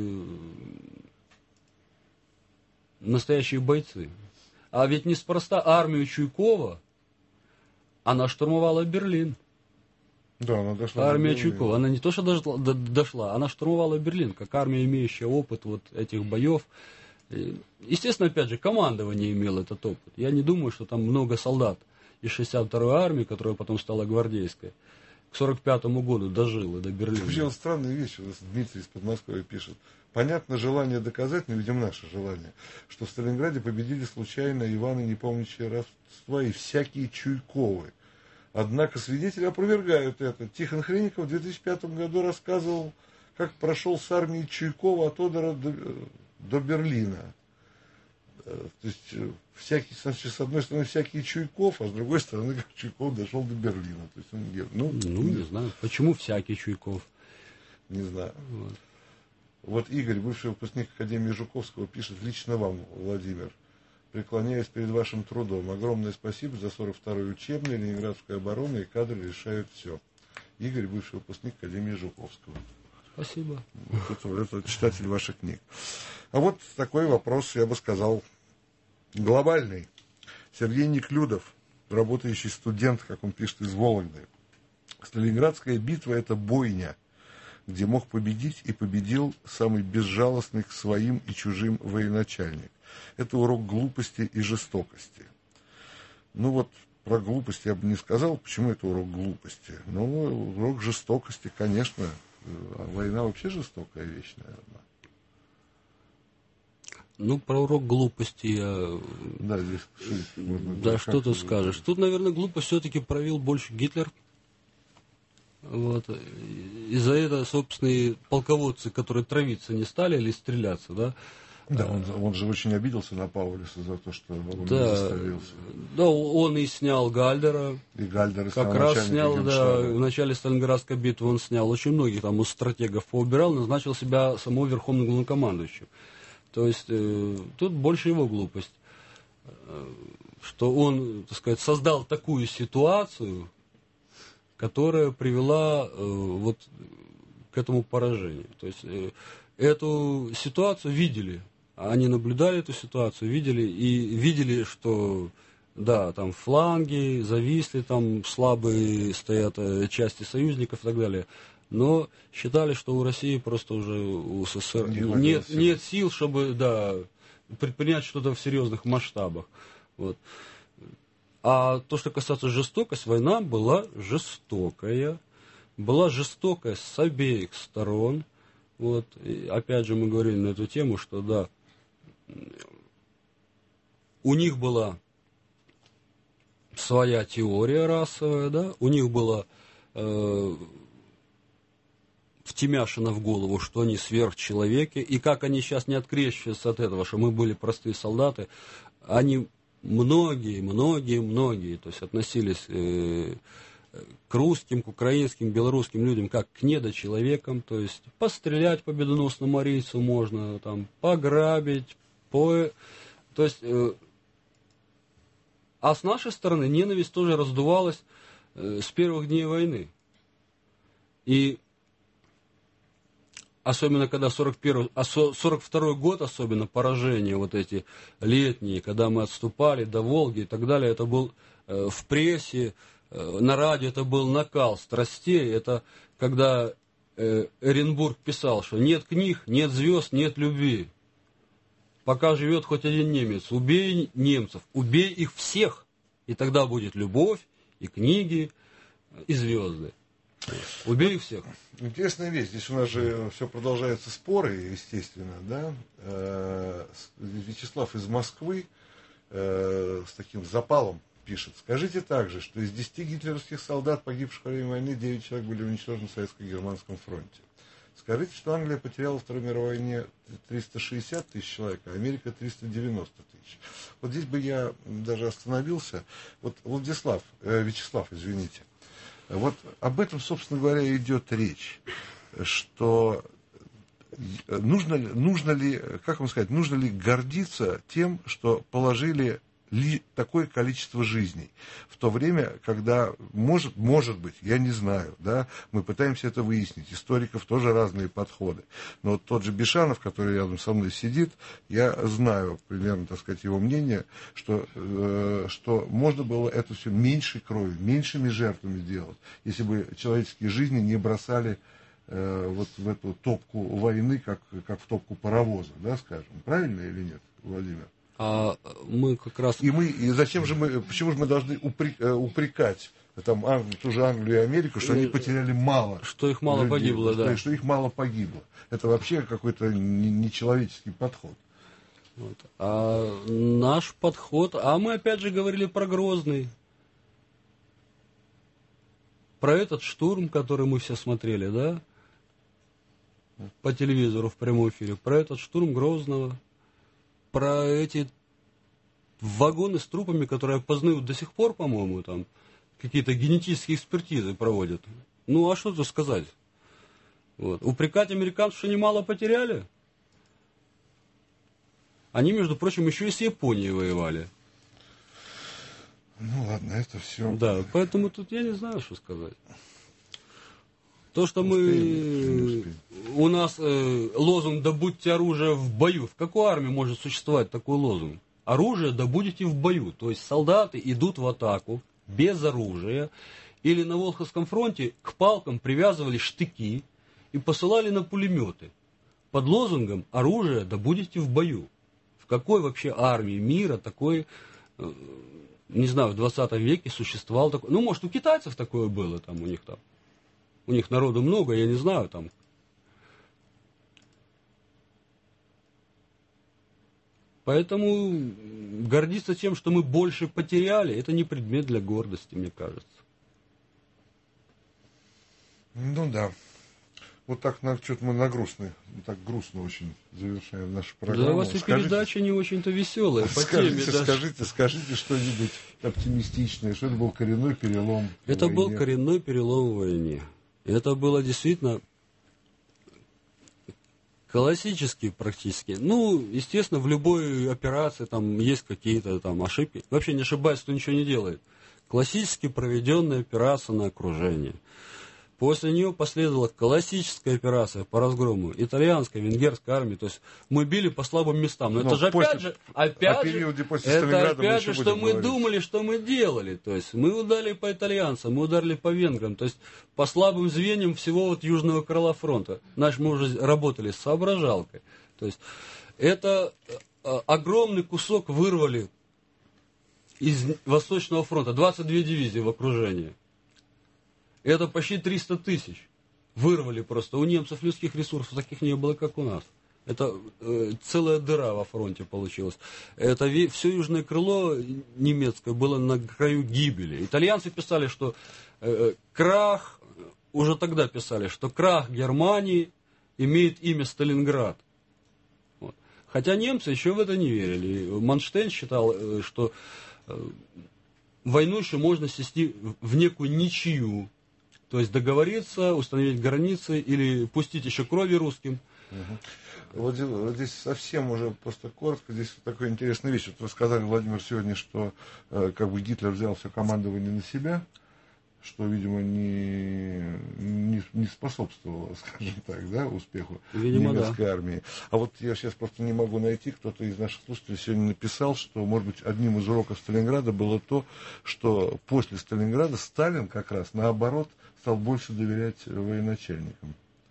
настоящие бойцы. А ведь неспроста армию Чуйкова, она штурмовала Берлин. Да, она дошла. Армия Чуйкова, она не то что дошла, она штурмовала Берлин, как армия, имеющая опыт вот этих боев. Естественно, опять же, командование имело этот опыт. Я не думаю, что там много солдат из 62-й армии, которая потом стала гвардейской, к 45-му году дожила до Берлина. Вообще вот странная вещь, у нас Дмитрий из Подмосковья пишет. Понятно желание доказать, но, видимо, наше желание, что в Сталинграде победили случайно Иваны, не помнящие родства, и всякие Чуйковы. Однако свидетели опровергают это. Тихон Хренников в 2005 году рассказывал, как прошел с армией Чуйкова от Одера до Берлина. То есть, значит, с одной стороны, всякий Чуйков, а с другой стороны, как Чуйков дошел до Берлина. То есть он, не знаю. Почему всякий Чуйков? Не знаю. Вот Игорь, бывший выпускник Академии Жуковского, пишет: лично вам, Владимир, преклоняюсь перед вашим трудом. Огромное спасибо за 42-й учебный, Ленинградская оборона, и кадры решают все. Игорь, бывший выпускник Академии Жуковского. Спасибо. Это читатель ваших книг. А вот такой вопрос, я бы сказал, глобальный. Сергей Неклюдов, работающий студент, как он пишет, из Вологды. Сталинградская битва – это бойня, где мог победить и победил самый безжалостный к своим и чужим военачальник. Это урок глупости и жестокости. Ну вот, про глупость я бы не сказал, почему это урок глупости. Но урок жестокости, конечно. Война вообще жестокая вещь, наверное. Ну, про урок глупости я... Да, здесь... Да, что тут скажешь. Тут, наверное, глупость все-таки проявил больше Гитлер. Вот. И за это, собственно, и полководцы, которые травиться не стали или стреляться, да. Да, он же очень обиделся на Паулюса за то, что он не Да, застрелился. да, он и снял Гальдера. И Гальдер Как раз снял, да, в начале Сталинградской битвы он снял. Очень многих там у стратегов поубирал, назначил себя само верховным главнокомандующим. То есть тут больше его глупость. Что он, так сказать, создал такую ситуацию, которая привела вот к этому поражению. То есть эту ситуацию видели. Они наблюдали эту ситуацию, видели, что да, там фланги зависли, там слабые стоят части союзников и так далее. Но считали, что у России просто уже у СССР нет сил, чтобы предпринять что-то в серьезных масштабах. Вот. А то, что касается жестокости, война была жестокая. Была жестокая с обеих сторон. Вот. И опять же мы говорили на эту тему, что да, у них была своя теория расовая, да, у них было втемяшено в голову, что они сверхчеловеки, и как они сейчас не открещиваются от этого, что мы были простые солдаты, они многие, то есть относились к русским, к украинским, белорусским людям как к недочеловекам, то есть пострелять победоносному арийцу можно, там, пограбить, то есть, а с нашей стороны ненависть тоже раздувалась с первых дней войны. И особенно когда 42-й год, особенно поражения вот эти летние, когда мы отступали до Волги и так далее, это был в прессе, на радио это был накал страстей. Это когда Эренбург писал, что нет книг, нет звезд, нет любви. Пока живет хоть один немец, убей немцев, убей их всех, и тогда будет любовь, и книги, и звезды. Убей их всех. Интересная вещь. Здесь у нас же все продолжаются споры, естественно, да. Вячеслав из Москвы с таким запалом пишет. Скажите также, что из 10 гитлеровских солдат, погибших во время войны, 9 человек были уничтожены в Советско-Германском фронте. Скажите, что Англия потеряла во Второй мировой войне 360 тысяч человек, а Америка 390 тысяч. Вот здесь бы я даже остановился. Вот Вячеслав, извините. Вот об этом, собственно говоря, идет речь, что нужно ли, как вам сказать, нужно ли гордиться тем, что положили такое количество жизней в то время, когда, может быть, я не знаю, да, мы пытаемся это выяснить, историков тоже разные подходы, но вот тот же Бишанов, который рядом со мной сидит, я знаю примерно, так сказать, его мнение, что можно было это все меньшей кровью, меньшими жертвами сделать, если бы человеческие жизни не бросали вот в эту топку войны, как в топку паровоза, да, скажем. Правильно или нет, Владимир? А мы как раз... Почему же мы должны упрекать там, ту же Англию и Америку, что они потеряли мало. Что их мало людей, погибло, да. Что их мало погибло. Это вообще какой-то нечеловеческий подход. Вот. А наш подход... А мы опять же говорили про Грозный. Про этот штурм, который мы все смотрели, да? По телевизору в прямом эфире. Про этот штурм Грозного. Про эти вагоны с трупами, которые опознают до сих пор, по-моему, там какие-то генетические экспертизы проводят. Ну, а что тут сказать? Вот. Упрекать американцев, что немало потеряли? Они, между прочим, еще и с Японией воевали. Ну, ладно, это все... Да, поэтому тут я не знаю, что сказать. То, что у нас лозунг «добудьте оружие в бою». В какой армии может существовать такой лозунг? Оружие добудете в бою. То есть солдаты идут в атаку без оружия. Или на Волховском фронте к палкам привязывали штыки и посылали на пулеметы. Под лозунгом «оружие добудете в бою». В какой вообще армии мира такой, не знаю, в 20 веке существовал такой... Ну, может, у китайцев такое было, там у них там. У них народу много, я не знаю, там. Поэтому гордиться тем, что мы больше потеряли, это не предмет для гордости, мне кажется. Ну да. Вот так что-то мы на грустно, так грустно очень завершаем нашу программу. Да, у вас и передача не очень-то веселая по теме. Скажите что-нибудь оптимистичное, что это был коренной перелом. Это был коренной перелом в войне. Это было действительно классический практически. Ну, естественно, в любой операции там есть какие-то там ошибки. Вообще не ошибается, кто ничего не делает. Классически проведенная операция на окружение. После нее последовала классическая операция по разгрому итальянской, венгерской армии. То есть мы били по слабым местам. Но это же опять же, что мы думали, что мы делали. То есть мы ударили по итальянцам, мы ударили по венграм. То есть по слабым звеньям всего вот южного крыла фронта. Мы уже работали с соображалкой. То есть это огромный кусок вырвали из Восточного фронта. 22 дивизии в окружении. Это почти 300 тысяч. Вырвали просто. У немцев людских ресурсов таких не было, как у нас. Это целая дыра во фронте получилась. Это все южное крыло немецкое было на краю гибели. Итальянцы писали, что крах, уже тогда писали, что крах Германии имеет имя Сталинград. Вот. Хотя немцы еще в это не верили. Манштейн считал, что войну еще можно свести в некую ничью. То есть договориться, установить границы или пустить еще крови русским. Вот здесь совсем уже просто коротко, здесь такая интересная вещь. Вот вы сказали, Владимир, сегодня, что как бы Гитлер взял все командование на себя, что, видимо, не способствовало, скажем так, да, успеху немецкой армии. А вот я сейчас просто не могу найти, кто-то из наших слушателей сегодня написал, что, может быть, одним из уроков Сталинграда было то, что после Сталинграда Сталин как раз, наоборот, стал больше доверять военачальникам.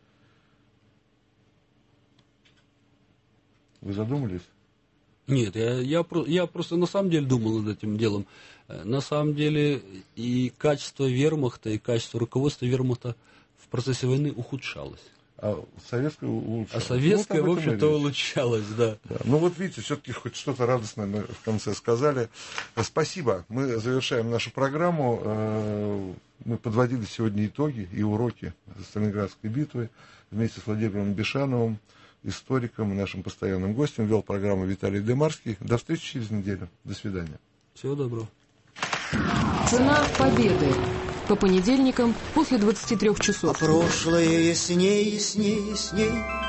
Вы задумались? Нет, я просто на самом деле думал над этим делом. На самом деле и качество вермахта, и качество руководства вермахта в процессе войны ухудшалось. А советское улучшалось. А советское, в общем-то, улучшалось, да. Ну вот видите, все-таки хоть что-то радостное мы в конце сказали. Спасибо. Мы завершаем нашу программу. Мы подводили сегодня итоги и уроки Сталинградской битвы вместе с Владимиром Бишановым, историком и нашим постоянным гостем. Вел программу Виталий Демарский. До встречи через неделю. До свидания. Всего доброго. Цена победы. По понедельникам после 23 часов. А прошлое ясней, ясней, ясней.